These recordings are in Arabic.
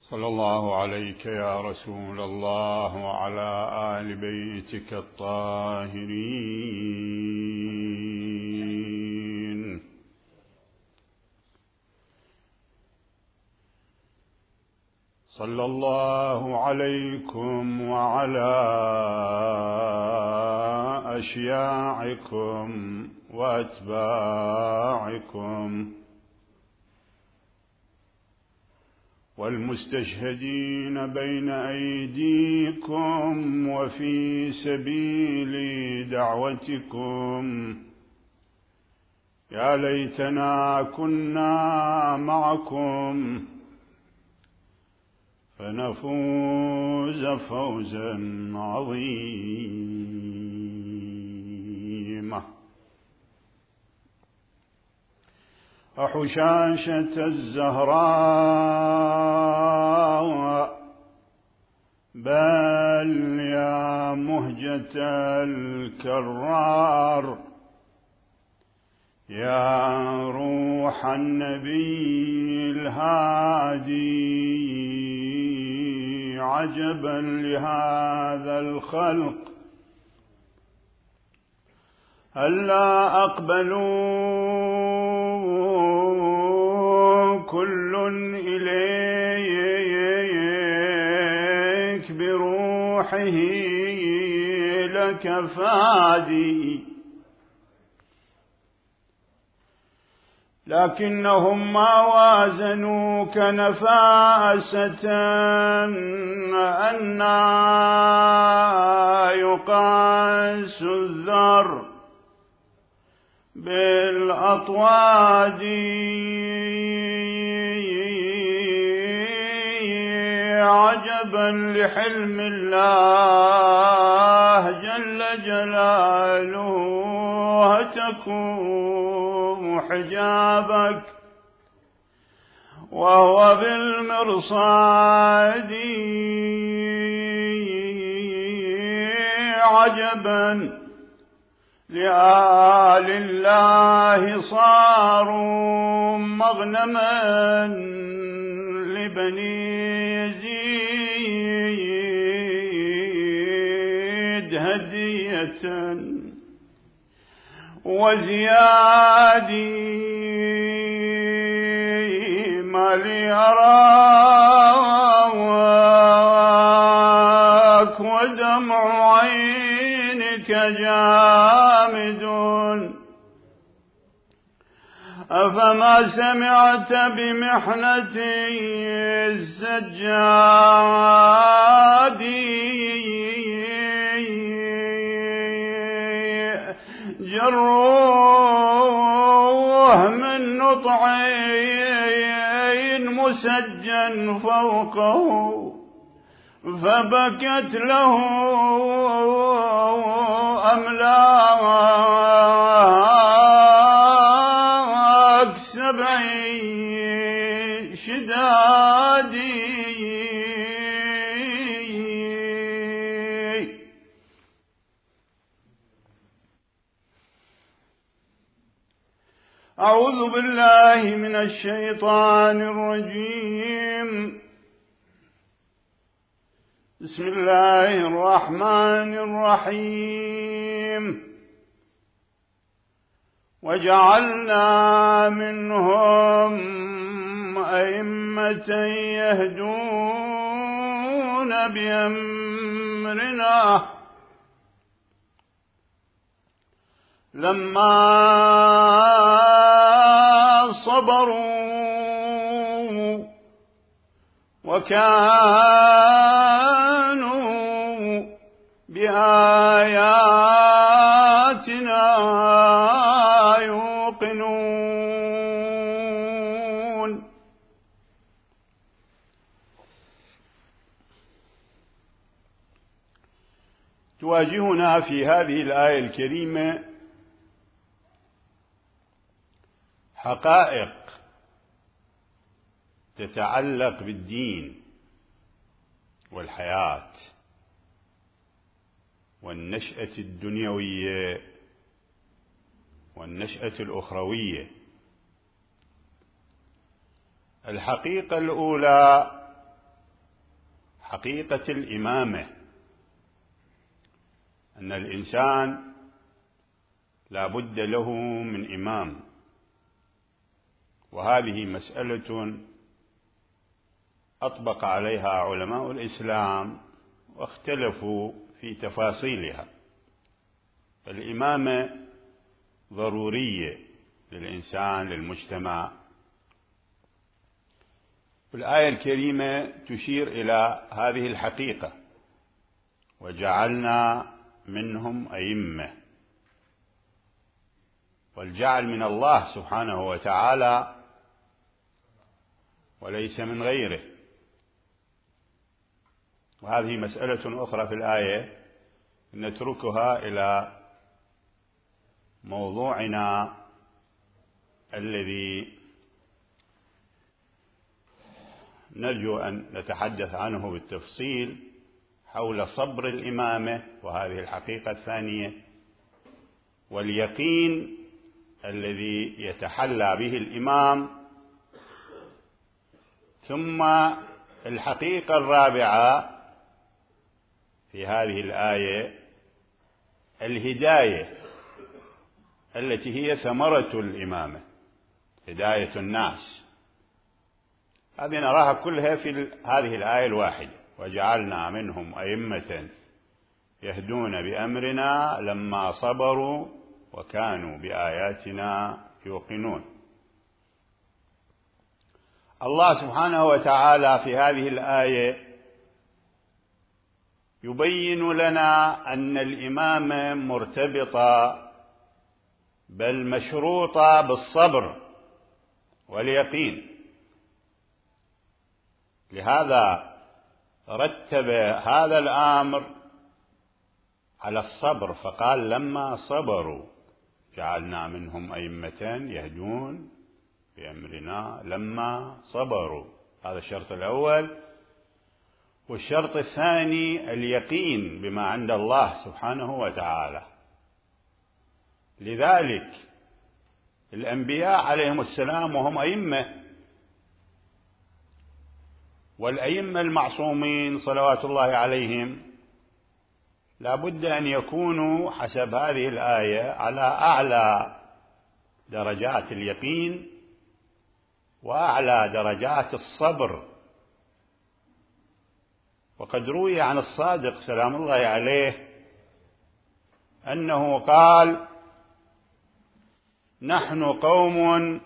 صلى الله عليك يا رسول الله وعلى آل بيتك الطاهرين. صلى الله عليكم وعلى أشياعكم وأتباعكم والمستشهدين بين أيديكم وفي سبيل دعوتكم. يا ليتنا كنا معكم فنفوز فوزا عظيما. أحشاشة الزهراء بل يا مهجة الكرار، يا روح النبي الهادي، عجبا لهذا الخلق هلا أقبلوا كل إليك بروحه لك فادي، لكنهم ما وازنوك نفاسة أن يقاس الذر بالأطواد. عجبا لحلم الله جل جلاله، تكون حجابك وهو بالمرصاد. عجبا لآل الله صاروا مغنما لبني يزيد هدية وزيادي. ما لي أراك ودمع عينك جامد، أفما سمعت بمحنتي السجاد؟ جروه من نطعين مسجن فوقه، فبكت له أملاك سبعي شدادي. أعوذ بالله من الشيطان الرجيم. بسم الله الرحمن الرحيم. وجعلنا منهم أئمة يهدون بأمرنا لما صبروا وكانوا بآياتنا يوقنون. تواجهنا في هذه الآية الكريمة حقائق تتعلق بالدين والحياة والنشأة الدنيوية والنشأة حقيقة الإمامة، أن الإنسان لا بد له من إمام، وهذه مسألة أطبق عليها علماء الإسلام واختلفوا في تفاصيلها. الإمامة ضرورية للإنسان للمجتمع. الآية الكريمة تشير إلى هذه الحقيقة: وجعلنا منهم أئمة. والجعل من الله سبحانه وتعالى وليس من غيره. وهذه مسألة أخرى في الآية نتركها إلى موضوعنا الذي نرجو أن نتحدث عنه بالتفصيل حول صبر الإمامة، وهذه الحقيقة الثانية، واليقين الذي يتحلى به الإمام. ثم الحقيقة الرابعة في هذه الآية الهداية التي هي ثمرة الإمامة، هداية الناس. هذه نراها كلها في هذه الآية الواحدة: وجعلنا منهم أئمة يهدون بأمرنا لما صبروا وكانوا بآياتنا يوقنون. الله سبحانه وتعالى في هذه الآية يبين لنا أن الإمامة مرتبطة بل مشروطة بالصبر واليقين. لهذا رتب هذا الأمر على الصبر، فقال لما صبروا جعلنا منهم أئمة يهدون بأمرنا لما صبروا. هذا الشرط الأول. والشرط الثاني اليقين بما عند الله سبحانه وتعالى. لذلك الأنبياء عليهم السلام وهم أئمة، والأئمة المعصومين صلوات الله عليهم لا بد أن يكونوا حسب هذه الآية على أعلى درجات اليقين وأعلى درجات الصبر. وقد روي عن الصادق سلام الله عليه أنه قال: نحن قوم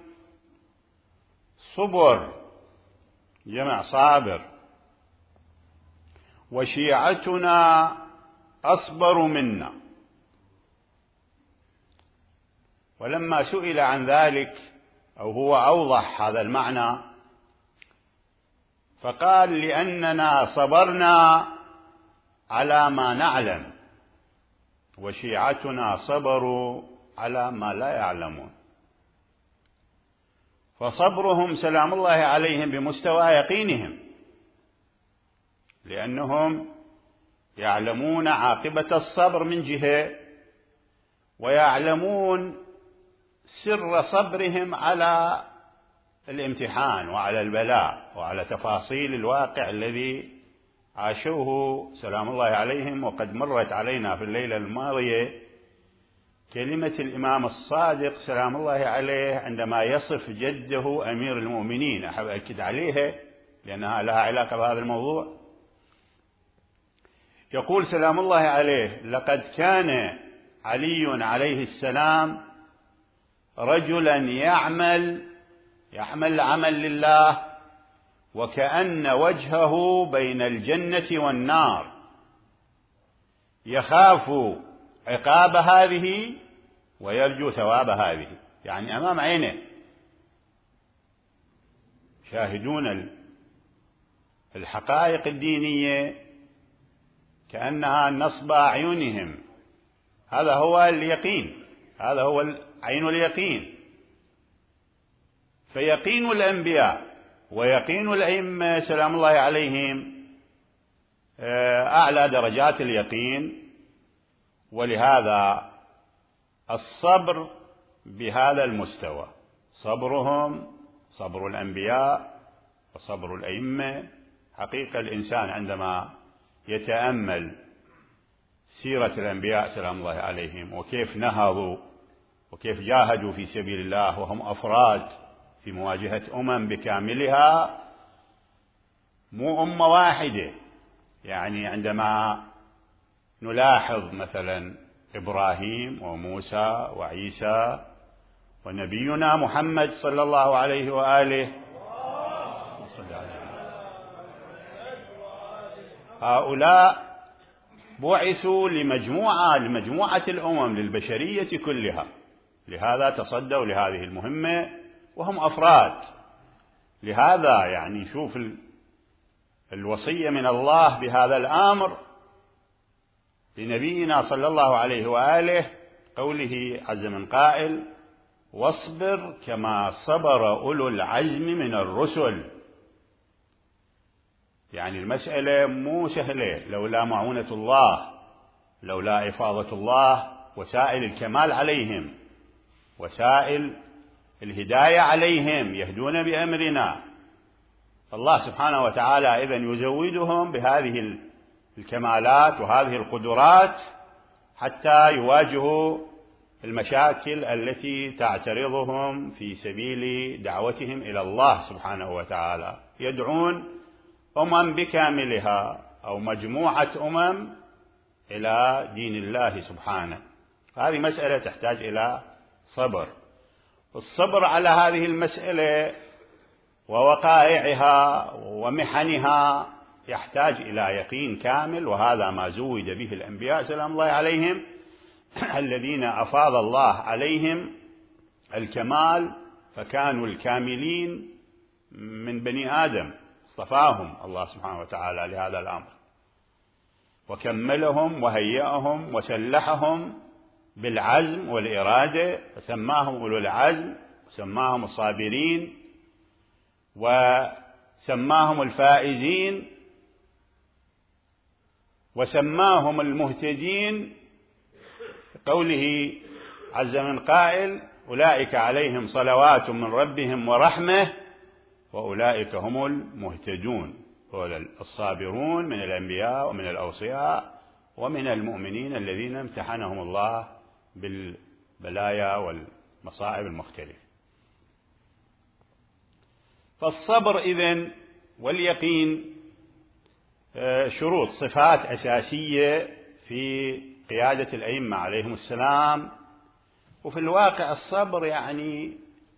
صبر، جمع صابر، وشيعتنا أصبر منا. ولما سئل عن ذلك أو هو أوضح هذا المعنى فقال: لأننا صبرنا على ما نعلم، وشيعتنا صبروا على ما لا يعلمون. فصبرهم سلام الله عليهم بمستوى يقينهم، لأنهم يعلمون عاقبة الصبر من جهة، ويعلمون سر صبرهم على الامتحان وعلى البلاء وعلى تفاصيل الواقع الذي عاشوه سلام الله عليهم. وقد مرت علينا في الليلة الماضية كلمة الإمام الصادق سلام الله عليه عندما يصف جده أمير المؤمنين. أحب أكد عليها لأنها لها علاقة بهذا الموضوع. يقول سلام الله عليه: لقد كان علي عليه السلام رجلا يعمل عمل لله وكأن وجهه بين الجنة والنار، يخاف عقاب هذه ويرجو ثواب هذه. يعني أمام عينه شاهدون الحقائق الدينية كأنها نصب أعينهم. هذا هو اليقين، هذا هو عين اليقين. فيقين الأنبياء ويقين الأئمة سلام الله عليهم أعلى درجات اليقين. ولهذا الصبر بهذا المستوى، صبرهم صبر الأنبياء وصبر الأئمة حقيقة الإنسان عندما يتأمل سيرة الأنبياء سلام الله عليهم وكيف نهضوا وكيف جاهدوا في سبيل الله وهم أفراد في مواجهة بكاملها، مو أمة واحدة. يعني عندما نلاحظ مثلا إبراهيم وموسى وعيسى ونبينا محمد صلى الله عليه وآله، هؤلاء بعثوا لمجموعة الأمم، للبشرية كلها، لهذا تصدوا لهذه المهمة وهم أفراد. لهذا يعني شوف الوصية من الله بهذا الأمر لنبينا صلى الله عليه وآله، قوله عز من قائل: واصبر كما صبر أولو العزم من الرسل. يعني المسألة مو سهلة، لولا معونة الله، لولا إفاضة الله وسائل الكمال عليهم، وسائل الهداية عليهم، يهدون بأمرنا. الله سبحانه وتعالى إذن يزودهم بهذه الكمالات وهذه القدرات حتى يواجهوا المشاكل التي تعترضهم في سبيل دعوتهم إلى الله سبحانه وتعالى. يدعون بكاملها أو مجموعة إلى دين الله سبحانه. هذه مسألة تحتاج إلى صبر. الصبر على هذه المسألة ووقائعها ومحنها يحتاج إلى يقين كامل، وهذا ما زود به الأنبياء سلام الله عليهم الذين أفاض الله عليهم الكمال، فكانوا الكاملين من بني آدم، اصطفاهم الله سبحانه وتعالى لهذا الأمر، وكملهم وهيئهم وسلحهم بالعزم والإرادة، فسماهم أولو العزم، وسماهم الصابرين، وسماهم الفائزين، وسماهم المهتدين، قوله عز من قائل: أولئك عليهم صلوات من ربهم ورحمة وأولئك هم المهتدون، الصابرون من الأنبياء ومن الأوصياء ومن المؤمنين الذين امتحنهم الله بالبلايا والمصائب المختلفة. فالصبر إذن واليقين شروط، صفات أساسية في قيادة الأئمة عليهم السلام. وفي الواقع الصبر يعني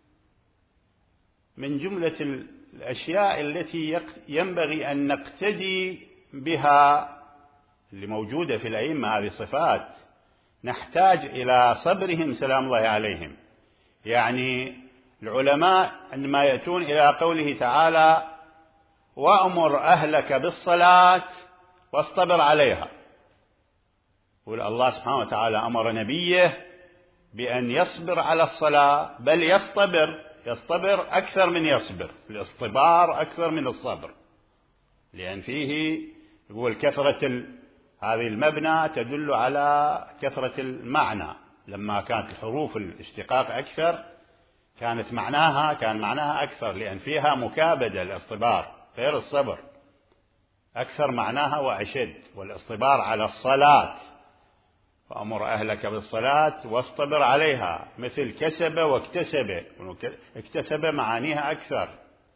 من جملة الأشياء التي ينبغي أن نقتدي بها، اللي موجودة في الأئمة هذه الصفات، نحتاج إلى صبرهم سلام الله عليهم. يعني العلماء عندما يأتون إلى قوله تعالى: وأمر أهلك بالصلاة واصطبر عليها، يقول الله سبحانه وتعالى أمر نبيه بأن يصبر على الصلاة، بل يصطبر أكثر من يصبر، الاصطبار أكثر من الصبر، لأن فيه يقول كثرة هذه المبنى تدل على كثرة المعنى. لما كانت الحروف الاشتقاق أكثر كان معناها أكثر، لأن فيها مكابدة. الاصطبار غير الصبر، أكثر معناها وأشد. والاصطبار على الصلاة: فأمر أهلك بالصلاة واصطبر عليها، مثل كسب واكتسب، اكتسب معانيها أكثر.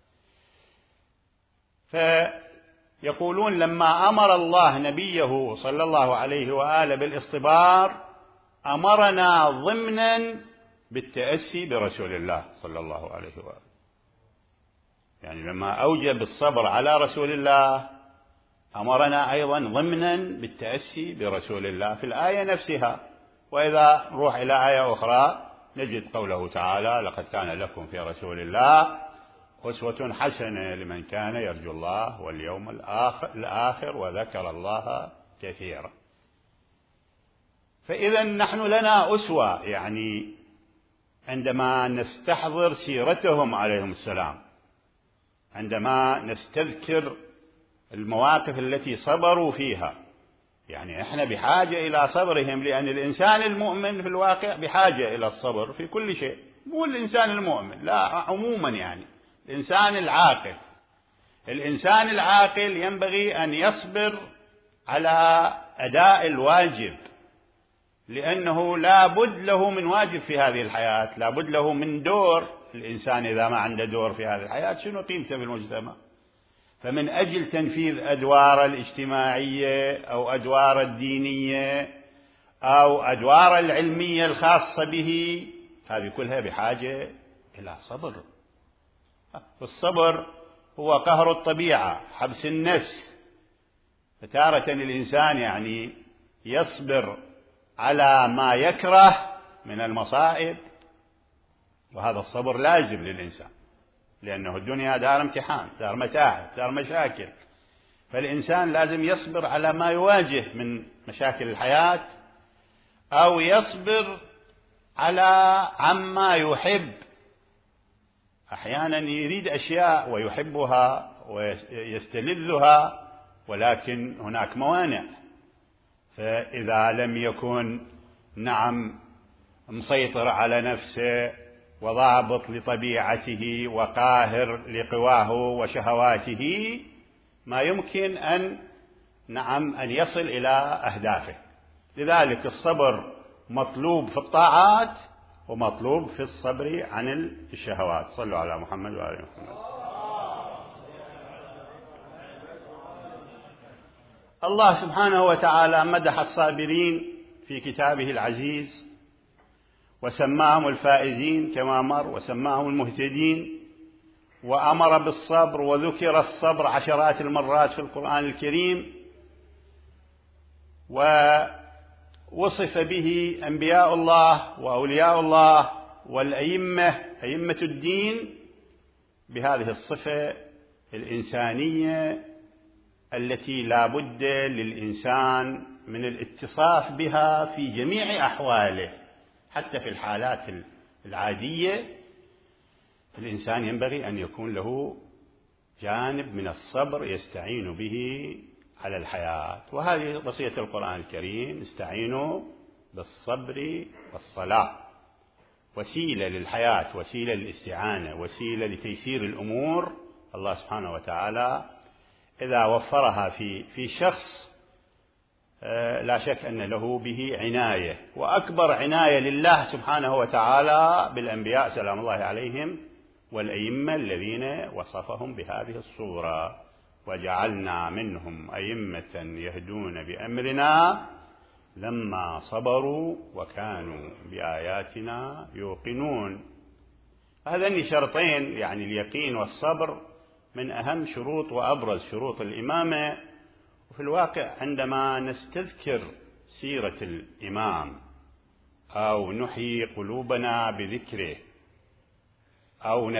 فيقولون لما أمر الله نبيه صلى الله عليه وآله بالاصطبار أمرنا ضمنا بالتأسي برسول الله صلى الله عليه وآله. يعني لما أوجب الصبر على رسول الله أمرنا أيضا ضمنا بالتأسي برسول الله في الآية نفسها. وإذا نروح إلى آية أخرى نجد قوله تعالى: لقد كان لكم في رسول الله أسوة حسنة لمن كان يرجو الله واليوم الآخر وذكر الله كثيرا. فإذا نحن لنا أسوة، يعني عندما نستحضر سيرتهم عليهم السلام، عندما نستذكر المواقف التي صبروا فيها، يعني احنا بحاجة إلى صبرهم، لأن الإنسان المؤمن في الواقع بحاجة إلى الصبر في كل شيء، مو الإنسان المؤمن لا، عموما يعني الإنسان العاقل الإنسان العاقل ينبغي أن يصبر على أداء الواجب، لأنه لا بد له من واجب في هذه الحياة، لا بد له من دور. الإنسان إذا ما عنده دور في هذه الحياة شنو قيمته في المجتمع؟ فمن أجل تنفيذ أدوار الاجتماعية أو أدوار الدينية أو أدوار العلمية الخاصة به، هذه كلها بحاجة إلى صبر. الصبر هو قهر الطبيعة، حبس النفس. فتارة الإنسان يعني يصبر على ما يكره من المصائب، وهذا الصبر لازم للإنسان، لأنه الدنيا دار امتحان، دار متاعب، دار مشاكل. فالإنسان لازم يصبر على ما يواجه من مشاكل الحياة، أو يصبر على عما يحب. أحيانا يريد أشياء ويحبها ويستلذها، ولكن هناك موانع. فإذا لم يكن مسيطر على نفسه وضابط لطبيعته وقاهر لقواه وشهواته، ما يمكن أن يصل إلى أهدافه. لذلك الصبر مطلوب في الطاعات ومطلوب في الصبر عن الشهوات. صلوا على محمد وآل محمد. الله سبحانه وتعالى مدح الصابرين في كتابه العزيز، وسماهم الفائزين كما مر، وسماهم المهتدين، وأمر بالصبر، وذكر الصبر عشرات المرات في القرآن الكريم، ووصف به أنبياء الله وأولياء الله أئمة الدين بهذه الصفة الإنسانية التي لا بد للإنسان من الاتصاف بها في جميع أحواله. حتى في الحالات العادية الإنسان ينبغي أن يكون له جانب من الصبر يستعين به على الحياة. وهذه وصية القرآن الكريم: استعينوا بالصبر والصلاة. وسيلة للحياة، وسيلة للاستعانة، وسيلة لتيسير الأمور. الله سبحانه وتعالى إذا وفرها في شخص لا شك أن له به عناية، وأكبر عناية لله سبحانه وتعالى بالأنبياء سلام الله عليهم والأئمة الذين وصفهم بهذه الصورة: وجعلنا منهم أئمة يهدون بأمرنا لما صبروا وكانوا بآياتنا يوقنون. هذين شرطين، يعني اليقين والصبر، من أهم شروط وأبرز شروط الإمامة. وفي الواقع عندما نستذكر سيرة الإمام أو نحيي قلوبنا بذكره أو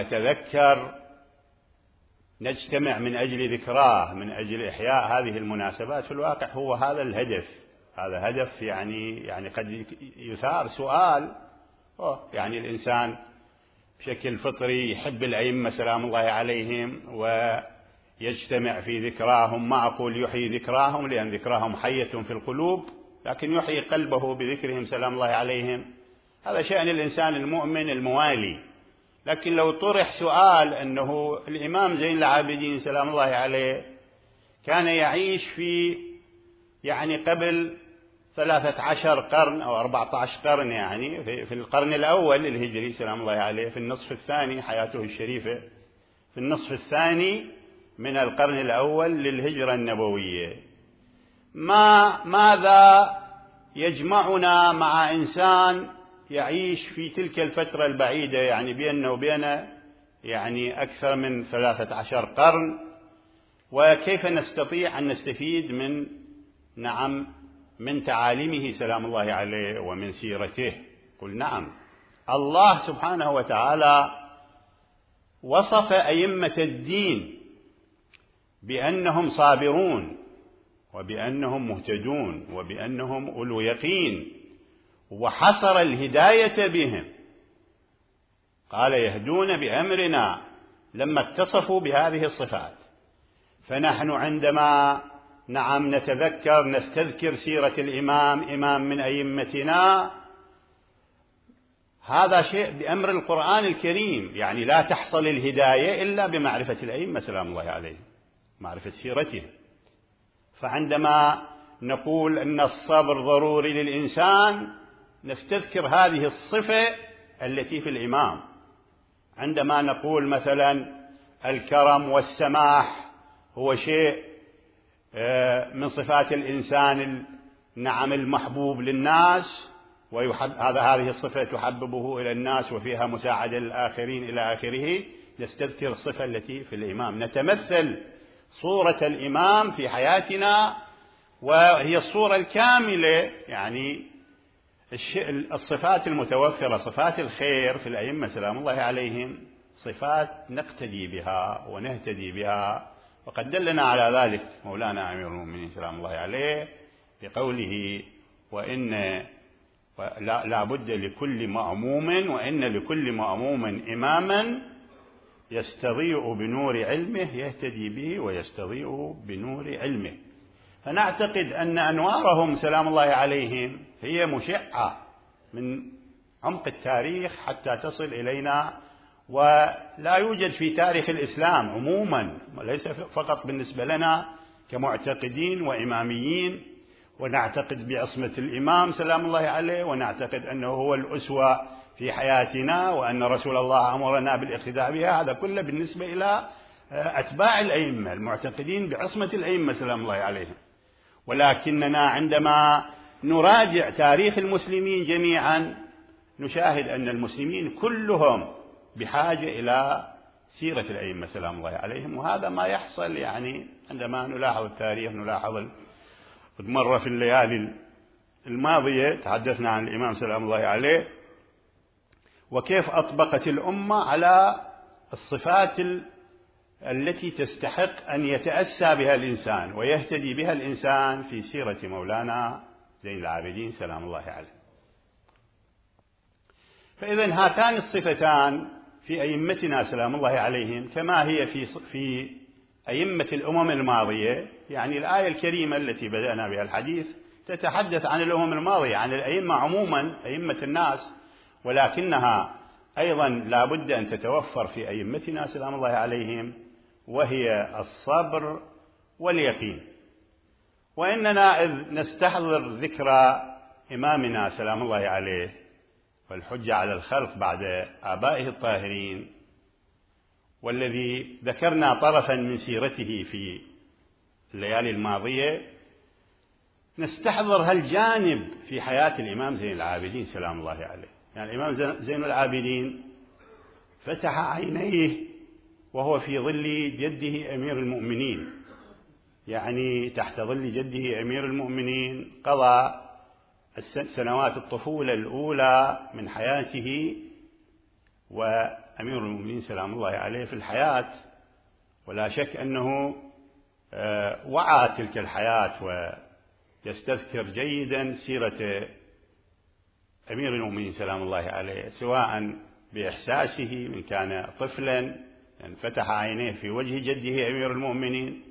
نجتمع من أجل ذكراه، من أجل إحياء هذه المناسبات، في الواقع هو هذا الهدف. هذا هدف يعني قد يثار سؤال: يعني الإنسان بشكل فطري يحب الأئمة سلام الله عليهم ويجتمع في ذكراهم. ما أقول يحيي ذكراهم لأن ذكراهم حية في القلوب، لكن يحيي قلبه بذكرهم سلام الله عليهم. هذا شأن الإنسان المؤمن الموالي. لكن لو طرح سؤال أنه الإمام زين العابدين سلام الله عليه كان يعيش في قبل 13 قرن أو 14 قرن، يعني في القرن الأول الهجري سلام الله عليه، في النصف الثاني، حياته الشريفة في النصف الثاني من القرن الأول للهجرة النبوية، ماذا يجمعنا مع إنسان يعيش في تلك الفترة البعيدة، يعني بيننا وبينه أكثر من 13 قرن؟ وكيف نستطيع أن نستفيد من تعاليمه سلام الله عليه ومن سيرته؟ قل نعم. الله سبحانه وتعالى وصف أئمة الدين بأنهم صابرون، وبأنهم مهتدون، وبأنهم أولو يقين، وحصر الهداية بهم. قال: يهدون بأمرنا، لما اتصفوا بهذه الصفات. فنحن عندما نستذكر سيرة الإمام، إمام من أئمتنا، هذا شيء بأمر القرآن الكريم. لا تحصل الهداية إلا بمعرفة الأئمة سلام الله عليهم. معرفة سيرته. فعندما نقول أن الصبر ضروري للإنسان نستذكر هذه الصفة التي في الإمام. عندما نقول مثلا الكرم والسماح هو شيء من صفات الإنسان النعم المحبوب للناس، هذه الصفة تحببه إلى الناس وفيها مساعدة للآخرين إلى آخره، نستذكر الصفة التي في الإمام، نتمثل صورة الإمام في حياتنا، وهي الصورة الكاملة. يعني الصفات المتوفرة، صفات الخير في الأئمة سلام الله عليهم، صفات نقتدي بها ونهتدي بها، وقد دلنا على ذلك مولانا أمير المؤمنين سلام الله عليه بقوله: وإن لا بد لكل مأموم، وإن لكل مأموم إماما يستضيء بنور علمه يهتدي به ويستضيء بنور علمه. فنعتقد أن أنوارهم سلام الله عليهم هي مشعة من عمق التاريخ حتى تصل إلينا، ولا يوجد في تاريخ الإسلام عموما، ليس فقط بالنسبة لنا كمعتقدين وإماميين، ونعتقد بعصمة الإمام سلام الله عليه، ونعتقد أنه هو الأسوة في حياتنا، وأن رسول الله أمرنا بالاقتداء بها. هذا كله بالنسبة إلى أتباع الأئمة المعتقدين بعصمة الأئمة سلام الله عليهم. ولكننا عندما نراجع تاريخ المسلمين جميعا نشاهد أن المسلمين كلهم بحاجة إلى سيرة الأئمة سلام الله عليهم. وهذا ما يحصل يعني عندما نلاحظ التاريخ، نلاحظ مرة في الليالي الماضية تحدثنا عن الإمام سلام الله عليه، وكيف أطبقت الأمة على الصفات التي تستحق أن يتأسى بها الإنسان ويهتدي بها الإنسان في سيرة مولانا زين العابدين سلام الله عليه. فإذن هاتان الصفتان في أئمتنا سلام الله عليهم كما هي في أئمة الأمم الماضية. يعني الآية الكريمة التي بدأنا بها الحديث تتحدث عن الأمم الماضية، عن الأئمة عموما، أئمة الناس، ولكنها أيضا لا بد أن تتوفر في أئمتنا سلام الله عليهم، وهي الصبر واليقين. وإننا إذ نستحضر ذكرى إمامنا سلام الله عليه والحجة على الخلق بعد آبائه الطاهرين، والذي ذكرنا طرفا من سيرته في الليالي الماضية، نستحضر هالجانب في حياة الإمام زين العابدين سلام الله عليه. يعني الإمام زين العابدين فتح عينيه وهو في ظل جده أمير المؤمنين، يعني تحت ظل جده أمير المؤمنين قضى سنوات الطفولة الأولى من حياته، وأمير المؤمنين سلام الله عليه في الحياة، ولا شك أنه وعى تلك الحياة ويستذكر جيدا سيرة أمير المؤمنين سلام الله عليه، سواء بإحساسه من كان طفلا فتح عينيه في وجه جده أمير المؤمنين،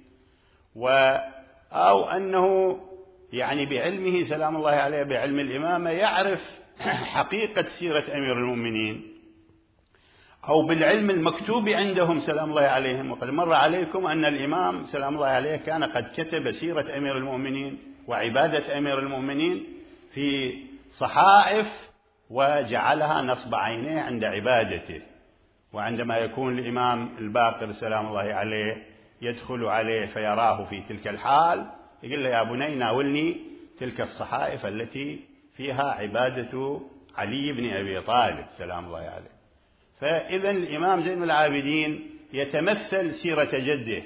أو أنه يعني بعلمه سلام الله عليه، بعلم الإمامة، يعرف حقيقة سيرة أمير المؤمنين، أو بالعلم المكتوب عندهم سلام الله عليهم. وقد مر عليكم أن الإمام سلام الله عليه كان قد كتب سيرة أمير المؤمنين وعبادة أمير المؤمنين في صحائف وجعلها نصب عينيه عند عبادته. وعندما يكون الإمام الباقر سلام الله عليه يدخل عليه فيراه في تلك الحال يقول له: يا بني ناولني تلك الصحائف التي فيها عبادة علي بن أبي طالب سلام الله عليه. فإذا الإمام زين العابدين يتمثل سيرة جده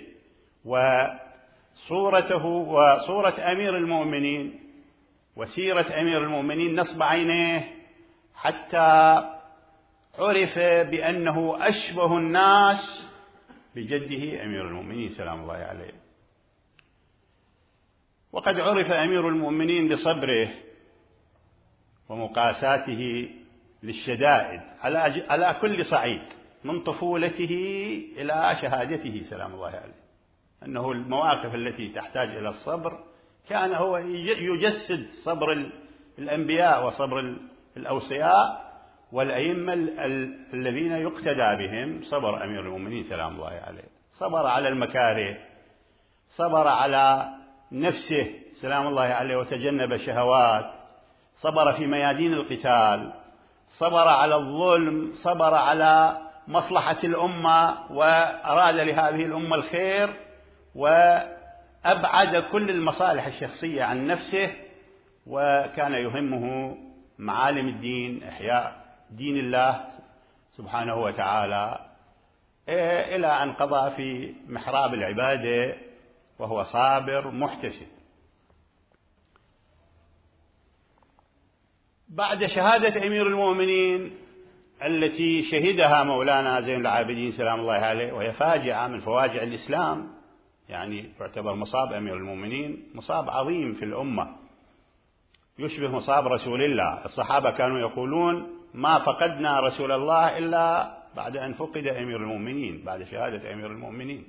وصورته وصورة أمير المؤمنين وسيرة أمير المؤمنين نصب عينيه، حتى عرف بأنه أشبه الناس بجده أمير المؤمنين سلام الله عليه. وقد عرف أمير المؤمنين بصبره ومقاساته للشدائد على كل صعيد، من طفولته إلى شهادته سلام الله عليه، أنه المواقف التي تحتاج إلى الصبر كان هو يجسد صبر الأنبياء وصبر الأوصياء والأئمة الذين يقتدى بهم. صبر أمير المؤمنين سلام الله عليه، صبر على المكاره صبر على نفسه سلام الله عليه وتجنب الشهوات، صبر في ميادين القتال، صبر على الظلم، صبر على مصلحة الأمة وأراد لهذه الأمة الخير، وأبعد كل المصالح الشخصية عن نفسه، وكان يهمه معالم الدين، إحياء دين الله سبحانه وتعالى، إلى أن قضى في محراب العبادة وهو صابر محتسب. بعد شهادة أمير المؤمنين التي شهدها مولانا زين العابدين سلام الله عليه، وهي فاجعة من فواجع الإسلام، يعني تعتبر مصاب أمير المؤمنين مصاب عظيم في الأمة، يشبه مصاب رسول الله. الصحابة كانوا يقولون ما فقدنا رسول الله إلا بعد أن فقد أمير المؤمنين، بعد شهادة أمير المؤمنين.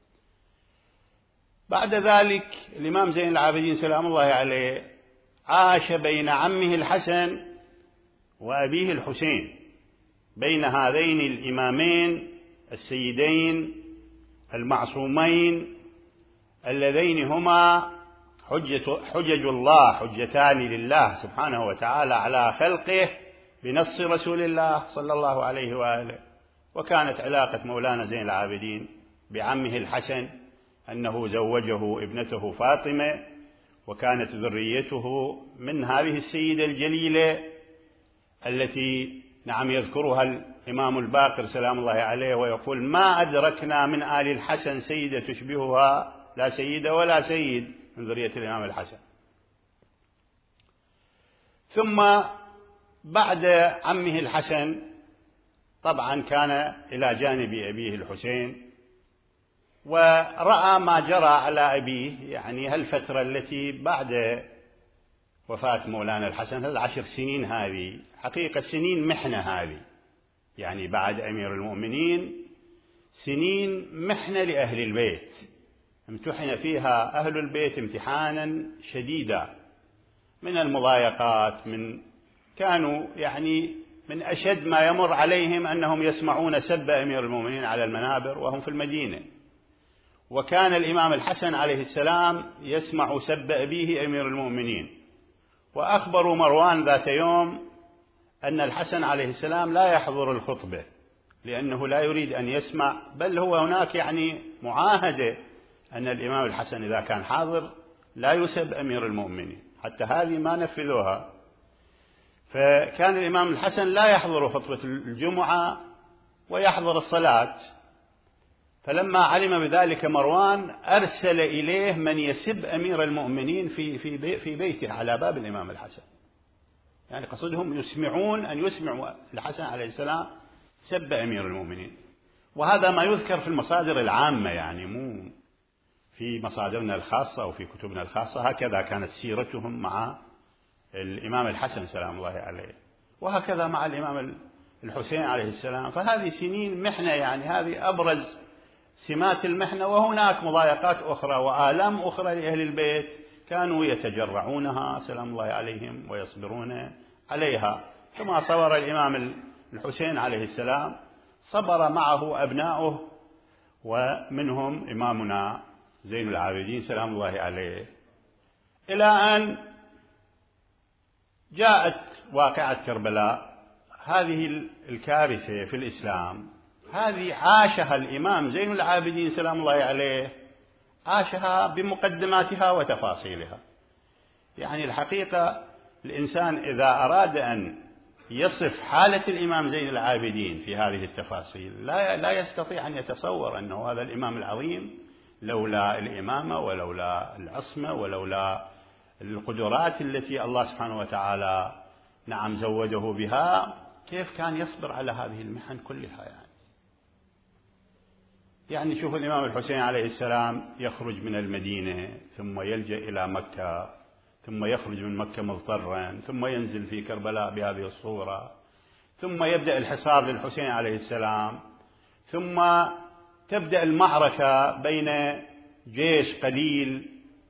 بعد ذلك الإمام زين العابدين سلام الله عليه عاش بين عمه الحسن وأبيه الحسين، بين هذين الإمامين السيدين المعصومين اللذين هما حجج الله، حجتان لله سبحانه وتعالى على خلقه بنص رسول الله صلى الله عليه وآله. وكانت علاقة مولانا زين العابدين بعمه الحسن أنه زوجه ابنته فاطمة، وكانت ذريته من هذه السيدة الجليلة التي يذكرها الإمام الباقر سلام الله عليه ويقول ما أدركنا من آل الحسن سيدة تشبهها، لا سيدة ولا سيد من ذرية الإمام الحسن. ثم بعد عمه الحسن طبعا كان إلى جانب أبيه الحسين، ورأى ما جرى على أبيه، يعني هالفترة التي بعد وفاة مولانا الحسن، 10 سنين هذه حقيقة سنين محنة، هذه يعني بعد أمير المؤمنين سنين محنة لأهل البيت، امتحن فيها أهل البيت امتحانا شديدا من المضايقات، كانوا يعني من أشد ما يمر عليهم أنهم يسمعون سب أمير المؤمنين على المنابر وهم في المدينة، وكان الإمام الحسن عليه السلام يسمع سب أبيه أمير المؤمنين، وأخبروا مروان ذات يوم أن الحسن عليه السلام لا يحضر الخطبة لأنه لا يريد أن يسمع، بل هو هناك يعني معاهدة أن الإمام الحسن إذا كان حاضر لا يسب أمير المؤمنين، حتى هذه ما نفذوها. فكان الإمام الحسن لا يحضر خطبة الجمعة ويحضر الصلاة، فلما علم بذلك مروان أرسل إليه من يسب أمير المؤمنين في بيته على باب الإمام الحسن، يعني قصدهم يسمعون أن يسمعوا الحسن عليه السلام سب أمير المؤمنين. وهذا ما يذكر في المصادر العامة، يعني مو في مصادرنا الخاصة أو في كتبنا الخاصة، هكذا كانت سيرتهم مع الإمام الحسن سلام الله عليه، وهكذا مع الإمام الحسين عليه السلام. فهذه سنين محنة، يعني هذه أبرز سمات المحنة. وهناك مضايقات أخرى وآلام أخرى لأهل البيت كانوا يتجرعونها سلام الله عليهم ويصبرون عليها، كما صبر الإمام الحسين عليه السلام، صبر معه أبناؤه، ومنهم إمامنا زين العابدين سلام الله عليه، إلى أن جاءت واقعة كربلاء، هذه الكارثة في الإسلام، هذه عاشها الإمام زين العابدين سلام الله عليه، عاشها بمقدماتها وتفاصيلها. يعني الحقيقة الإنسان إذا أراد أن يصف حالة الإمام زين العابدين في هذه التفاصيل لا يستطيع أن يتصور أنه هذا الإمام العظيم لولا الإمامة ولولا العصمة ولولا القدرات التي الله سبحانه وتعالى زوده بها، كيف كان يصبر على هذه المحن كلها. يعني شوف الإمام الحسين عليه السلام يخرج من المدينة ثم يلجأ إلى مكة، ثم يخرج من مكة مضطرا، ثم ينزل في كربلاء بهذه الصورة، ثم يبدأ الحصار للحسين عليه السلام، ثم تبدأ المعركة بين جيش قليل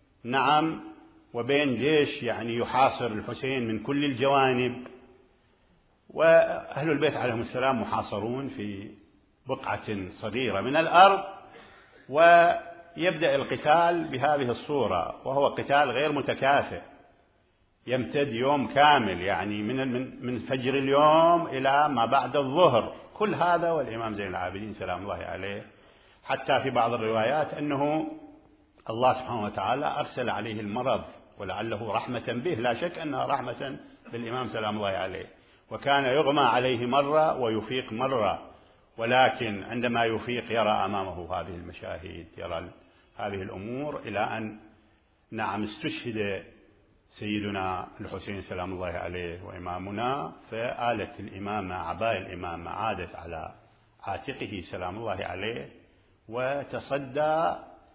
وبين جيش يعني يحاصر الحسين من كل الجوانب، وأهل البيت عليهم السلام محاصرون في بقعة صغيرة من الأرض، يبدأ القتال بهذه الصورة، وهو قتال غير متكافئ يمتد يوم كامل، يعني من فجر اليوم إلى ما بعد الظهر، كل هذا والإمام زين العابدين سلام الله عليه، حتى في بعض الروايات أنه الله سبحانه وتعالى أرسل عليه المرض ولعله رحمة به، لا شك أنها رحمة بالإمام سلام الله عليه، وكان يغمى عليه مرة ويفيق مرة، ولكن عندما يفيق يرى أمامه هذه المشاهد، يرى هذه الأمور، إلى أن نعم استشهد سيدنا الحسين سلام الله عليه وإمامنا، فآلت الإمامة عباء الإمامة عادت على عاتقه سلام الله عليه، وتصدى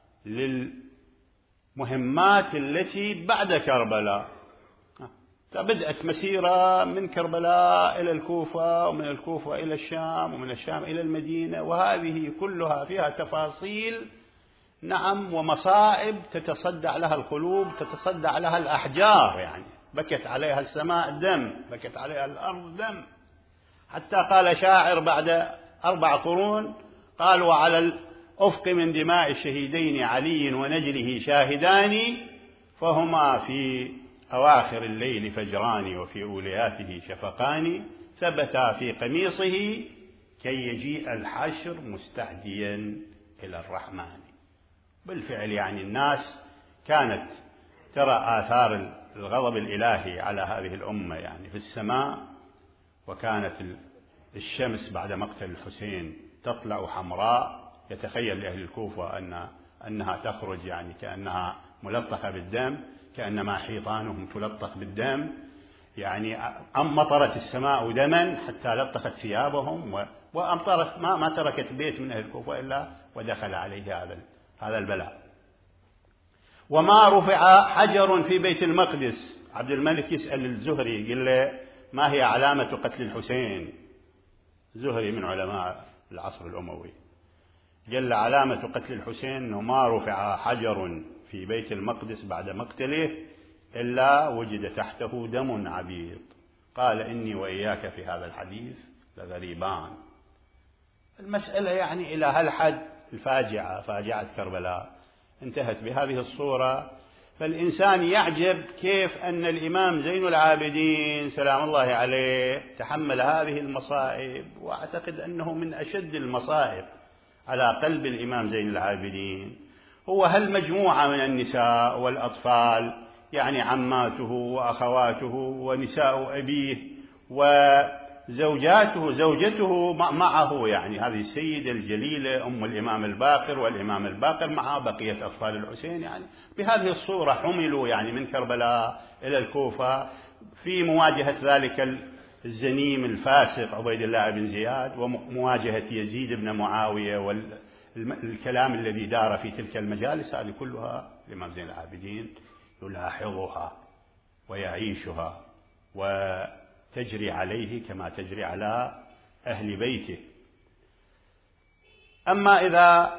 للمهمات التي بعد كربلاء. بدأت مسيرة من كربلاء إلى الكوفة، ومن الكوفة إلى الشام، ومن الشام إلى المدينة، وهذه كلها فيها تفاصيل نعم ومصائب تتصدع لها القلوب، تتصدع لها الأحجار، يعني بكت عليها السماء دم، بكت عليها الأرض دم، حتى قال شاعر بعد 4 قرون قال: وعلى الأفق من دماء الشهيدين علي ونجله شاهدان، فهما في أواخر الليل فجران وفي أولياته شفقان، ثبتا في قميصه كي يجيء الحشر مستهديا إلى الرحمن. بالفعل يعني الناس كانت ترى آثار الغضب الإلهي على هذه الأمة يعني في السماء، وكانت الشمس بعد مقتل الحسين تطلع حمراء، يتخيل لأهل الكوفة أنها تخرج يعني كأنها ملطخة بالدم، كأنما حيطانهم تلطخ بالدم، يعني أمطرت السماء دما حتى لطخت ثيابهم، وأمطرت ما تركت بيت من أهل الكوفة إلا ودخل عليه هذا البلاء. وما رفع حجر في بيت المقدس. عبد الملك يسأل الزهري قال له: ما هي علامة قتل الحسين؟ زهري من علماء العصر الأموي، قال له: علامة قتل الحسين أنه ما رفع حجر في بيت المقدس بعد مقتله إلا وجد تحته دم عبيط. قال: إني وإياك في هذا الحديث لغريبان. المسألة يعني إلى هالحد الفاجعة، فاجعة كربلاء انتهت بهذه الصورة. فالإنسان يعجب كيف أن الإمام زين العابدين سلام الله عليه تحمل هذه المصائب، وأعتقد أنه من أشد المصائب على قلب الإمام زين العابدين هو هالمجموعة من النساء والأطفال، يعني عماته وأخواته ونساء أبيه زوجته معه، يعني هذه السيدة الجليلة أم الإمام الباقر، والإمام الباقر مع بقية أطفال الحسين، يعني بهذه الصورة حملوا يعني من كربلاء إلى الكوفة في مواجهة ذلك الزنيم الفاسق عبيد الله بن زياد، ومواجهة يزيد بن معاوية، والكلام الذي دار في تلك المجالس هذه كلها الإمام زين العابدين يلاحظها ويعيشها وتجري عليه كما تجري على أهل بيته. أما إذا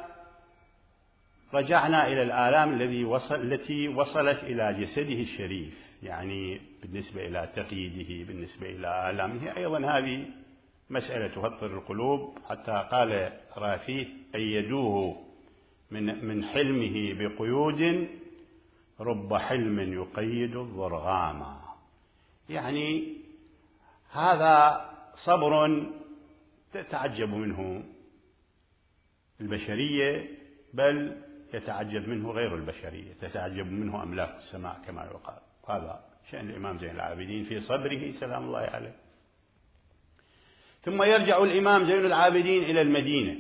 رجعنا إلى الآلام التي وصلت إلى جسده الشريف، يعني بالنسبة إلى تقييده، بالنسبة إلى آلامه، أيضا هذه مسألة تفطر القلوب، حتى قال رافيه: أيدوه من حلمه بقيود، رب حلم يقيد الضرغام. يعني هذا صبر تتعجب منه البشرية، بل يتعجب منه غير البشرية، تتعجب منه أملاك السماء كما يقال. هذا شأن الإمام زين العابدين في صبره سلام الله عليه. ثم يرجع الإمام زين العابدين إلى المدينة،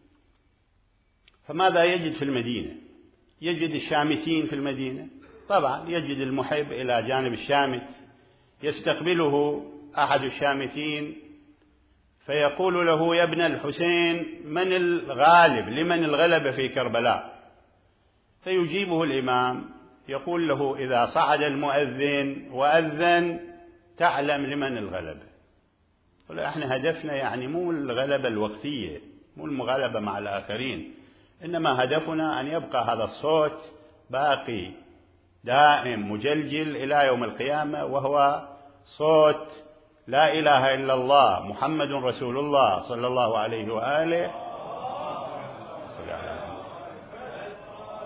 فماذا يجد في المدينة؟ يجد الشامتين في المدينة، طبعا يجد المحب إلى جانب الشامت، يستقبله أحد الشامتين فيقول له: يا ابن الحسين، من الغالب، لمن الغلبة في كربلاء؟ فيجيبه الإمام يقول له: إذا صعد المؤذن وأذن تعلم لمن الغلبة. يقول: احنا هدفنا يعني مو الغلبة الوقتية، مو المغالبة مع الآخرين، إنما هدفنا أن يبقى هذا الصوت باقي دائم مجلجل إلى يوم القيامة، وهو صوت لا إله إلا الله محمد رسول الله صلى الله عليه وآله.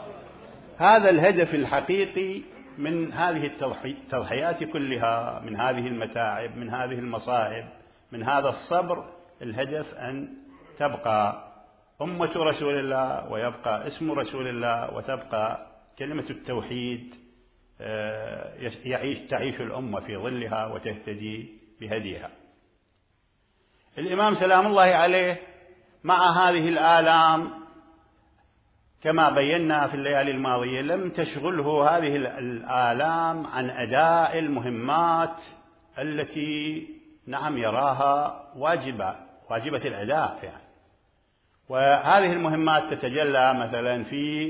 هذا الهدف الحقيقي من هذه التضحيات كلها، من هذه المتاعب، من هذه المصائب، من هذا الصبر. الهدف أن تبقى أمة رسول الله، ويبقى اسم رسول الله، وتبقى كلمة التوحيد تعيش الأمة في ظلها وتهتدي بهديها. الإمام سلام الله عليه مع هذه الآلام كما بينا في الليالي الماضية لم تشغله هذه الآلام عن أداء المهمات التي نعم يراها واجبة الأداء يعني. وهذه المهمات تتجلى مثلا في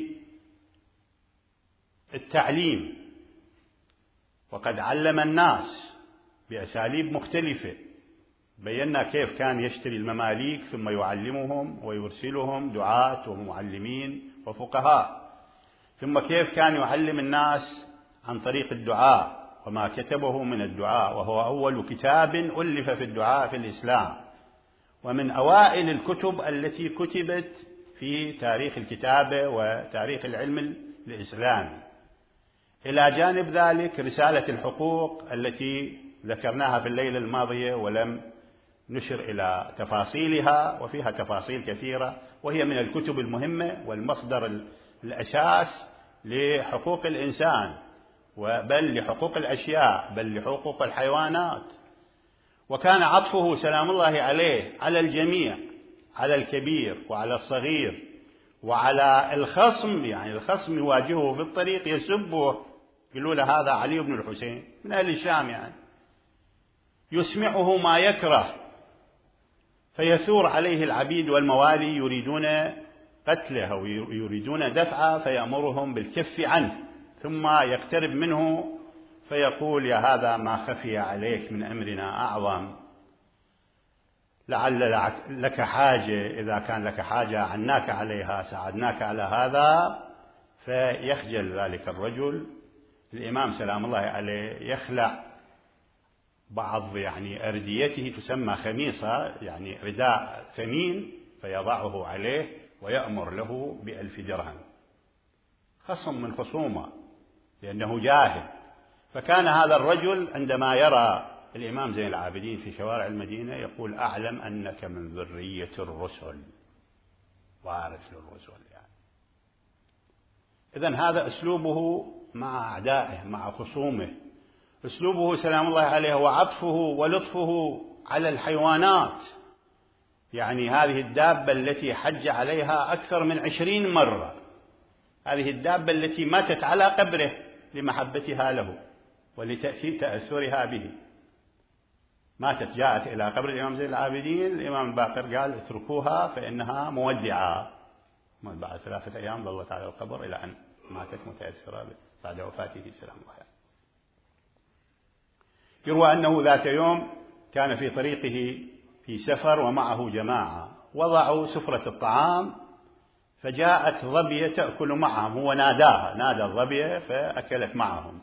التعليم، وقد علم الناس بأساليب مختلفة. بينا كيف كان يشتري المماليك ثم يعلمهم ويرسلهم دعاة ومعلمين وفقهاء، ثم كيف كان يعلم الناس عن طريق الدعاء وما كتبه من الدعاء، وهو أول كتاب ألف في الدعاء في الإسلام، ومن أوائل الكتب التي كتبت في تاريخ الكتابة وتاريخ العلم الإسلامي. إلى جانب ذلك رسالة الحقوق التي ذكرناها في الليلة الماضية ولم نشر إلى تفاصيلها، وفيها تفاصيل كثيرة، وهي من الكتب المهمة والمصدر الأساس لحقوق الإنسان، بل لحقوق الأشياء، بل لحقوق الحيوانات. وكان عطفه سلام الله عليه على الجميع، على الكبير وعلى الصغير وعلى الخصم، يعني الخصم يواجهه في الطريق يسبه، يقولوا له هذا علي بن الحسين من أهل الشام، يعني يسمعه ما يكره، فيثور عليه العبيد والموالي يريدون قتله أو يريدون دفعه، فيأمرهم بالكف عنه، ثم يقترب منه فيقول يا هذا ما خفي عليك من أمرنا أعظم، لعل لك حاجة، إذا كان لك حاجة عناك عليها، ساعدناك على هذا. فيخجل ذلك الرجل. الإمام سلام الله عليه يخلع بعض يعني أرديته تسمى خميصة، يعني رداء ثمين، فيضعه عليه ويأمر له ب1000 درهم، خصم من خصومه لأنه جاهل. فكان هذا الرجل عندما يرى الإمام زين العابدين في شوارع المدينة يقول أعلم أنك من ذرية الرسل، وارث للرسل يعني. إذن هذا أسلوبه مع أعدائه، مع خصومه. أسلوبه سلام الله عليه وعطفه ولطفه على الحيوانات، يعني هذه الدابة التي حج عليها أكثر من 20 مرة، هذه الدابة التي ماتت على قبره لمحبتها له ولتأثرها به، ماتت جاءت إلى قبر الإمام زين العابدين، الإمام الباقر قال اتركوها فإنها مودعة، بعد 3 أيام ظلت على القبر إلى أن ماتت متأثرة بعد وفاته سلام الله عليه. يروى أنه ذات يوم كان في طريقه في سفر ومعه جماعة، وضعوا سفرة الطعام، فجاءت ظبية تأكل معهم، هو نادى الظبية فأكلت معهم،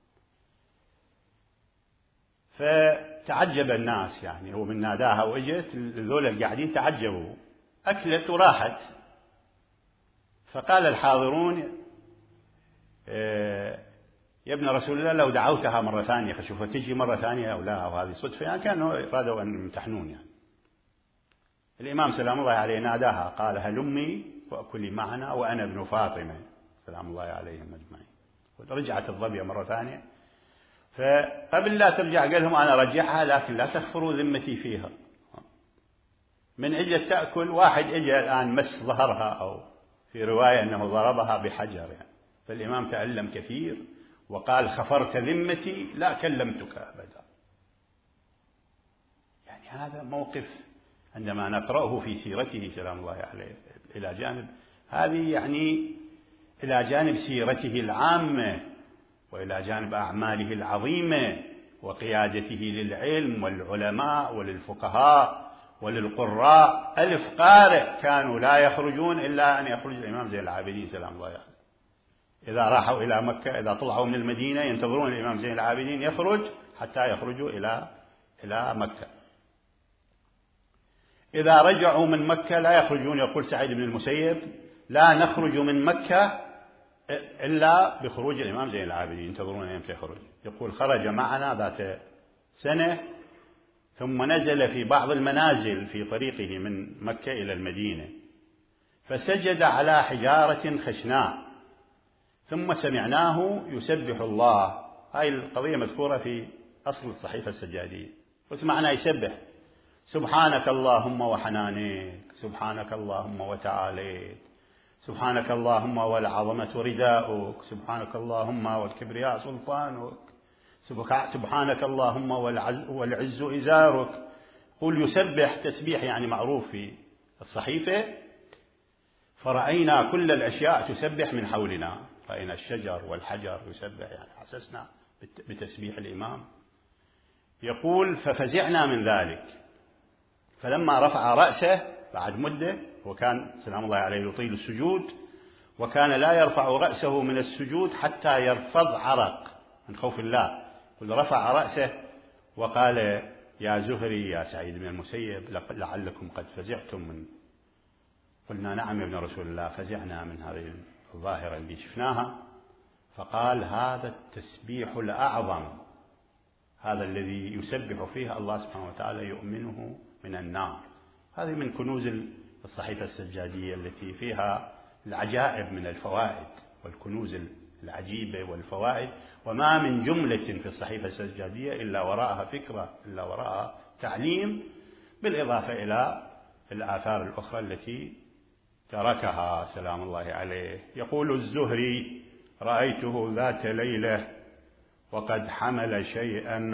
فتعجب الناس، يعني هو من ناداها وإجت، ذول القاعدين تعجبوا، أكلت وراحت. فقال الحاضرون يا ابن رسول الله لو دعوتها مرة ثانية فشوف تجي مرة ثانية أو لا، وهذه صدفة، يعني كانوا أرادوا أن يمتحنون يعني. الإمام سلام الله عليه ناداها قال هلمي وأكلي معنا وأنا ابن فاطمة سلام الله عليهم أجمعين. رجعت الظبية مرة ثانية، فقبل لا ترجع قال لهم أنا رجعها لكن لا تغفروا ذمتي فيها. من أجل تأكل، واحد أجل الآن مس ظهرها، أو في رواية أنه ضربها بحجر يعني. فالإمام تألم كثير وقال خفرت ذمتي لا كلمتك أبدا. يعني هذا موقف عندما نقرأه في سيرته سلام الله عليه، إلى جانب هذه يعني إلى جانب سيرته العامة وإلى جانب أعماله العظيمة وقيادته للعلم والعلماء وللفقهاء وللقراء. 1000 قارئ كانوا لا يخرجون إلا أن يخرج الإمام زين العابدين سلام الله عليه. إذا راحوا إلى مكة، إذا طلعوا من المدينة ينتظرون الإمام زين العابدين يخرج حتى يخرجوا إلى مكة. إذا رجعوا من مكة لا يخرجون. يقول سعيد بن المسيب لا نخرج من مكة إلا بخروج الإمام زين العابدين، ينتظرون يمتى يخرج. يقول خرج معنا ذات سنة، ثم نزل في بعض المنازل في طريقه من مكة إلى المدينة، فسجد على حجارة خشناء، ثم سمعناه يسبح الله. هاي القضية مذكورة في أصل الصحيفة السجادية. وسمعنا يسبح سبحانك اللهم وحنانك، سبحانك اللهم وتعاليت، سبحانك اللهم والعظمة رداؤك، سبحانك اللهم والكبرياء سلطانك، سبحانك اللهم والعز إزارك. قل يسبح تسبيح يعني معروف في الصحيفة. فرأينا كل الأشياء تسبح من حولنا، رأينا الشجر والحجر يسبح، يعني حسسنا بتسبيح الإمام. يقول ففزعنا من ذلك، فلما رفع رأسه بعد مدة، وكان سلام الله عليه يطيل السجود، وكان لا يرفع رأسه من السجود حتى يرفض عرق من خوف الله. قل رفع رأسه وقال يا زهري يا سعيد بن المسيب لعلكم قد فزعتم من. قلنا نعم يا ابن رسول الله، فزعنا من هذه الظاهرة اللي شفناها. فقال هذا التسبيح الأعظم، هذا الذي يسبح فيه الله سبحانه وتعالى يؤمنه من النار. هذه من كنوز الصحيفة السجادية التي فيها العجائب من الفوائد والكنوز العجيبة والفوائد، وما من جملة في الصحيفة السجادية إلا وراءها فكرة، إلا وراءها تعليم، بالإضافة إلى الآثار الأخرى التي تركها سلام الله عليه. يقول الزهري رأيته ذات ليلة وقد حمل شيئا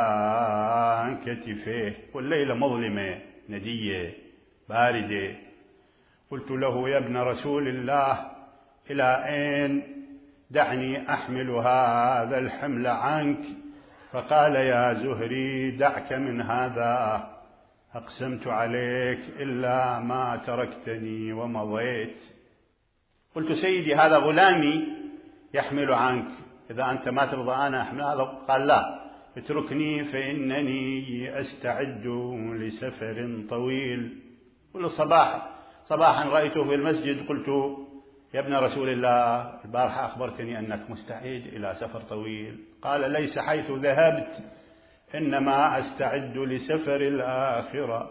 على كتفيه، والليلة مظلمة ندية باردة. قلت له يا ابن رسول الله إلى أين؟ دعني أحمل هذا الحمل عنك. فقال يا زهري دعك من هذا، أقسمت عليك إلا ما تركتني ومضيت. قلت سيدي هذا غلامي يحمل عنك، إذا أنت ما ترضى أنا أحمل هذا. قال لا، اتركني فإنني أستعد لسفر طويل. قل صباحا رأيته في المسجد، قلت يا ابن رسول الله البارحة أخبرتني أنك مستعد إلى سفر طويل. قال ليس حيث ذهبت، إنما أستعد لسفر الآخرة،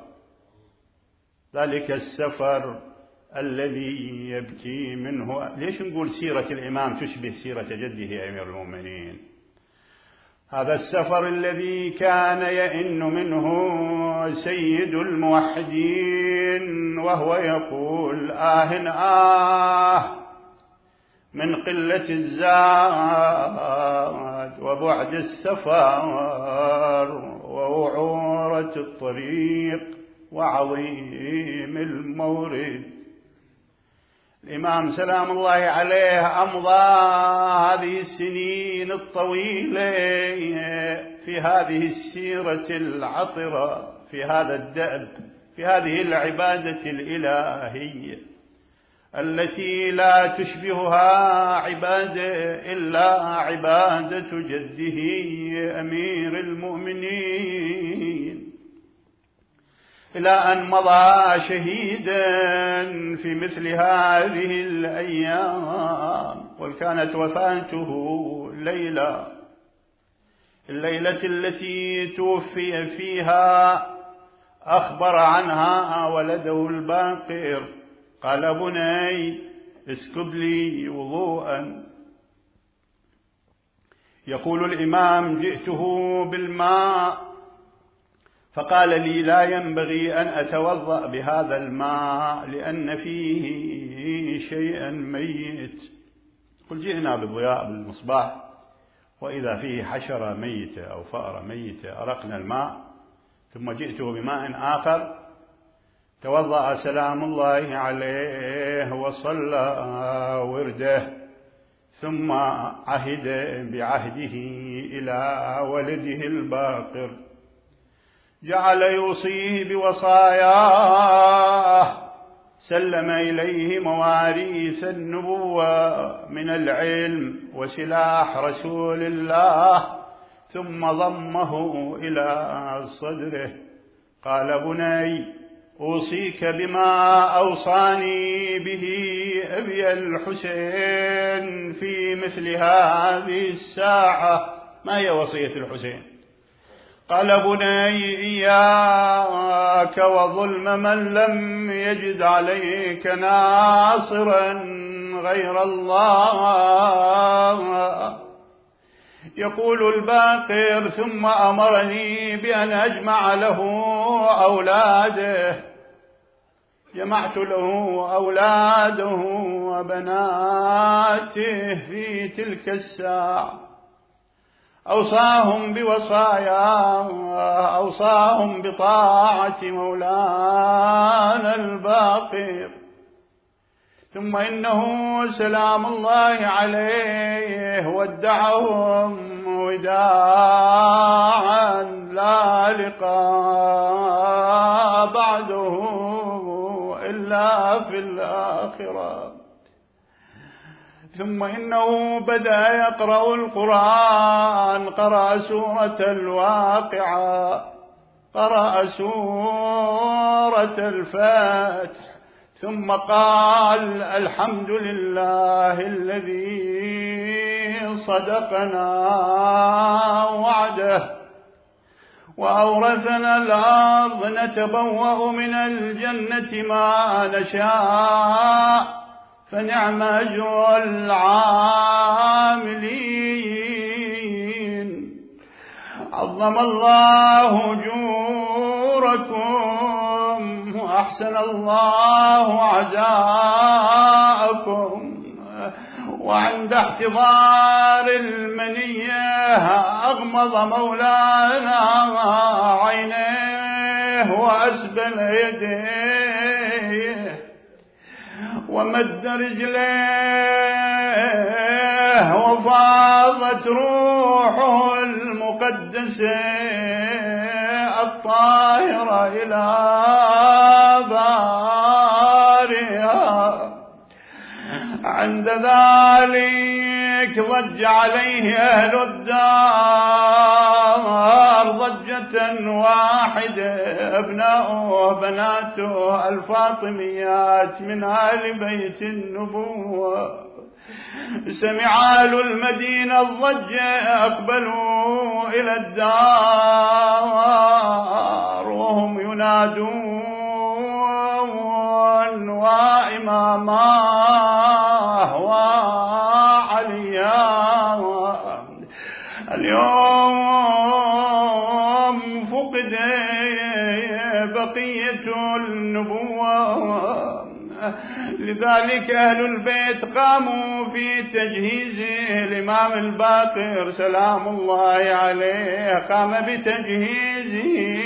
ذلك السفر الذي يبكي منه. ليش نقول سيرة الإمام تشبه سيرة جده أمير المؤمنين؟ هذا السفر الذي كان يئن منه سيد الموحدين، وهو يقول من قلة الزاد وبعد السفر ووعورة الطريق وعظيم المورد. الإمام سلام الله عليه أمضى هذه السنين الطويلة في هذه السيرة العطرة، في هذا الدأب، في هذه العبادة الإلهية التي لا تشبهها عبادة إلا عبادة جده أمير المؤمنين، إلى أن مضى شهيدا في مثل هذه الأيام. وكانت وفاته الليلة التي توفي فيها أخبر عنها ولده الباقر، قال بني اسكب لي وضوءا. يقول الإمام جئته بالماء فقال لي لا ينبغي أن أتوضأ بهذا الماء لأن فيه شيئا ميت. قل جئنا بالضياء بالمصباح وإذا فيه حشرة ميتة أو فأرة ميتة، أرقنا الماء ثم جئته بماء آخر. توضأ سلام الله عليه وصلى ورده، ثم عهد بعهده إلى ولده الباقر، جعل يوصيه بوصاياه، سلم إليه مواريث النبوة من العلم وسلاح رسول الله، ثم ضمه إلى صدره. قال بني أوصيك بما أوصاني به أبي الحسين في مثل هذه الساعة. ما هي وصية الحسين؟ قال: بني إياك وظلم من لم يجد عليك ناصرا غير الله. يقول الباقر: ثم أمرني بأن أجمع له أولاده. جمعت له أولاده وبناته في تلك الساعة. أوصاهم بوصايا، أوصاهم بطاعة مولانا الباقر. ثم إنه سلام الله عليه ودعهم وداعا لا لقاء بعده إلا في الآخرة. ثم إنه بدأ يقرأ القرآن، قرأ سورة الواقعة، قرأ سورة الفتح، ثم قال: الحمد لله الذي صدقنا وعده وأورثنا الأرض نتبوأ من الجنة ما نشاء فنعم أجر العاملين. عظم الله جوركم وأحسن الله عزاءكم. وعند احتضار المنية أغمض مولانا عينيه وأسبل يديه ومد رجليه وفاضت روحه المقدسة الطاهرة إلى بارها. عند ذلك ضج عليه أهل الدار ضجة واحدة، أبناؤه وبناته الفاطميات من آل بيت النبوة. سمع أهل المدينة الضجة أقبلوا إلى الدار وهم ينادون: وإماماه وعلياه. اليوم فقد بقية النبوة، لذلك أهل البيت قاموا في تجهيز الإمام الباقر سلام الله عليه، قام بتجهيزه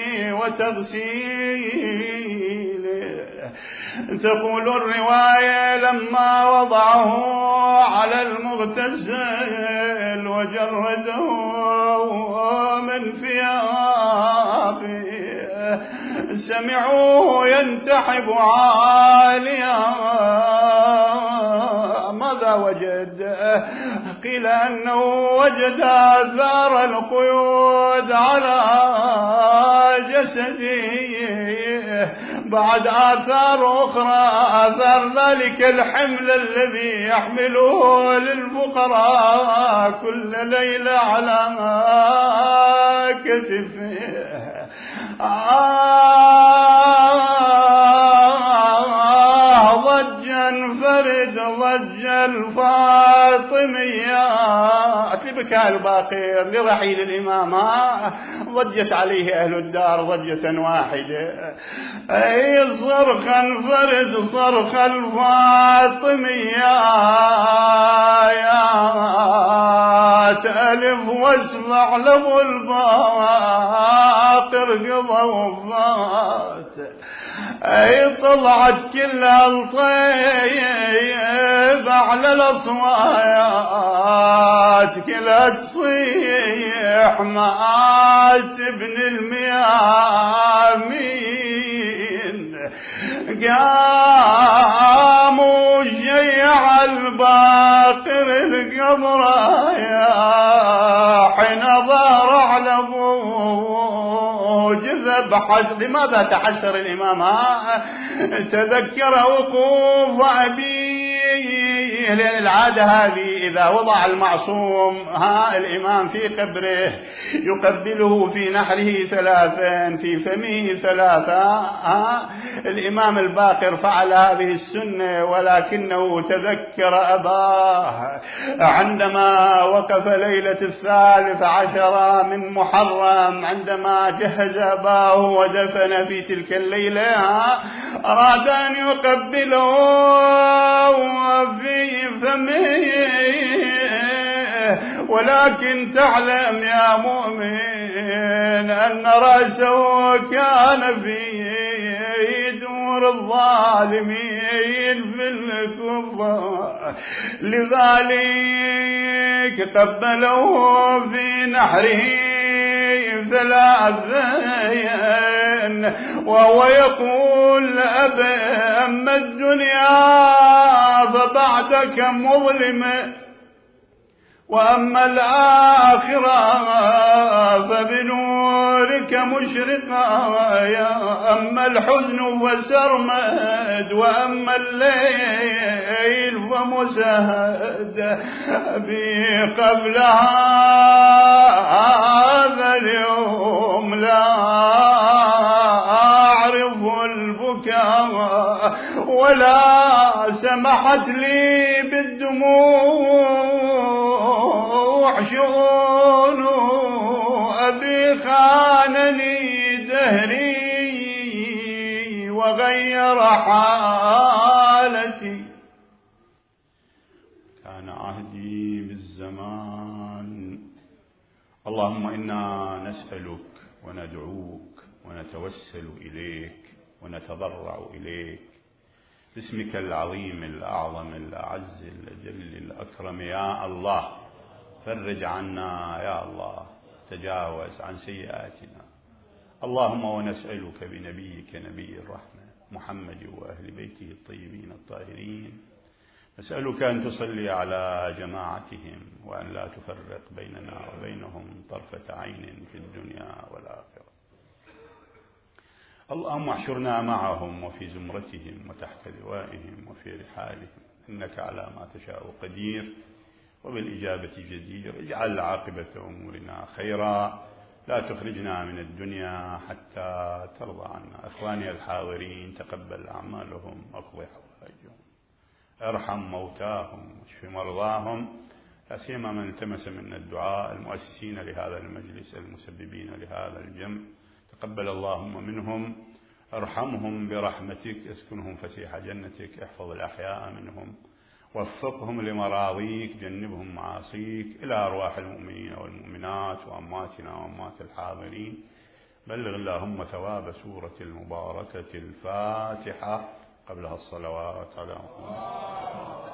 وتغسيله. تقول الرواية: لما وضعه على المغتسل وجرده من ثيابه سمعوه ينتحب عاليا. ماذا وجد؟ قيل أنه وجد آثار القيود على جسده، بعد آثار أخرى، آثار ذلك الحمل الذي يحمله للفقراء كل ليلة على كتفه. ضجا فرد ضج الفاطميات لبكاء الباقر لرحيل الإمام. ضجت عليه أهل الدار ضجة واحدة، أي صرخا فرد صرخ الفاطميات. ألف واسمع له الباقر قضى وفات. أي طلعت كلها الطيب على الأصوات، كلها تصيح مات ابن الميامين. قاموا شيع الباقر القبر حين ظهر على ابوه جذع لماذا تحسر الإمام؟ تذكر وقوف أبيه، لأن العادة هذه إذا وضع المعصوم الإمام في قبره يقبله في نحره 3، في فمه 3. الإمام الباقر فعل هذه السنة، ولكنه تذكر أباه عندما وقف ليلة 13 من محرم، عندما جهز أباه ودفن في تلك الليلة، أراد أن يقبله في فمه، ولكن تعلم يا مؤمن أن رأسه كان في دور الظالمين في الكفر، لذلك قبله في نحره 3 وهو يقول أما الدنيا فبعدك مظلمة، وأما الآخرة فبنورك مشرقة، أما الحزن فسرمد، وأما الليل فمسهد بي قبل هذا اليوم لا أعرف البكاء ولا سمحت لي بالدموع شؤون أبي خانني دهري وغير حالتي، كان عهدي بالزمان. اللهم إنا نسألك وندعوك ونتوسل إليك ونتضرع إليك باسمك العظيم الأعظم الأعز الأجل الأكرم يا الله. فرج عنا يا الله، تجاوز عن سيئاتنا. اللهم ونسألك بنبيك نبي الرحمة محمد وأهل بيته الطيبين الطاهرين، نسألك أن تصلي على جماعتهم وأن لا تفرق بيننا وبينهم طرفة عين في الدنيا والآخرة. اللهم احشرنا معهم وفي زمرتهم وتحت لوائهم وفي رحالهم، إنك على ما تشاء قدير وبالإجابة جدير. اجعل عاقبة أمورنا خيرا، لا تخرجنا من الدنيا حتى ترضى عنا. أخواني الحاضرين، تقبل أعمالهم واقض حوائجهم، ارحم موتاهم واشف مرضاهم، لا سيما من التمس منا الدعاء، المؤسسين لهذا المجلس المسببين لهذا الجمع، تقبل اللهم منهم، ارحمهم برحمتك، اسكنهم فسيح جنتك، احفظ الأحياء منهم، وفقهم لمراضيك، جنبهم معاصيك، إلى أرواح المؤمنين والمؤمنات وأمواتنا وأموات الحاضرين. بلغ اللهم ثواب سورة المباركة الفاتحة قبلها الصلوات على